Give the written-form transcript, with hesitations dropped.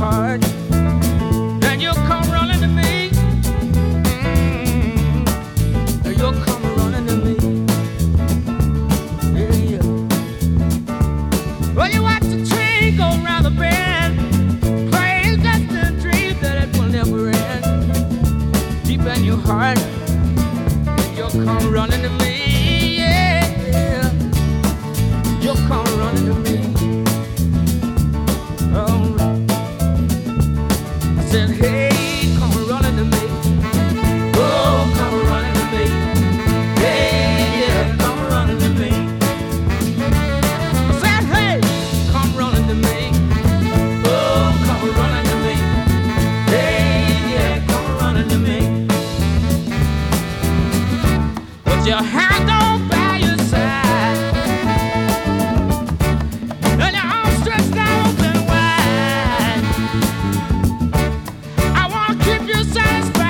heart, then you'll come running to me. Then you'll come running to me. Yeah, yeah. Well, you watch the train go round the bend, playing just a dream that it will never end. Deep in your heart, then you'll come running to me. Yeah, yeah. You'll come running to me. Oh, I said, hey, come running to me. Oh, come running to me. Hey, yeah, come running to me. I said, hey, come running to me. Oh, come running to me. Hey, yeah, come running to me. Put your hand on by your side, and your arms stretched out open wide. I wanna keep you satisfied.